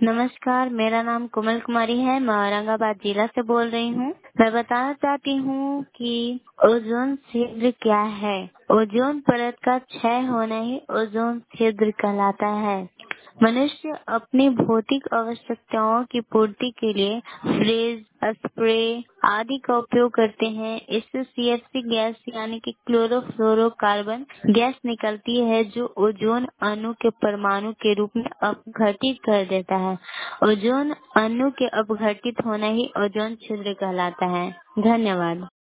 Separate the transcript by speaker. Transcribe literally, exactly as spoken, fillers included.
Speaker 1: नमस्कार, मेरा नाम कोमल कुमारी है। मैं औरंगाबाद जिला से बोल रही हूँ। मैं बताना चाहती हूँ कि ओजोन छिद्र क्या है। ओजोन परत का क्षय होना ही ओजोन छिद्र कहलाता है। मनुष्य अपनी भौतिक आवश्यकताओं की पूर्ति के लिए फ्रिज, स्प्रे आदि का उपयोग करते हैं। इससे सी एफ सी गैस यानी कि क्लोरोफ्लोरोकार्बन गैस निकलती है, जो ओजोन अणु के परमाणु के रूप में अपघटित कर देता है। ओजोन अणु के अपघटित होना ही ओजोन छिद्र कहलाता है। धन्यवाद।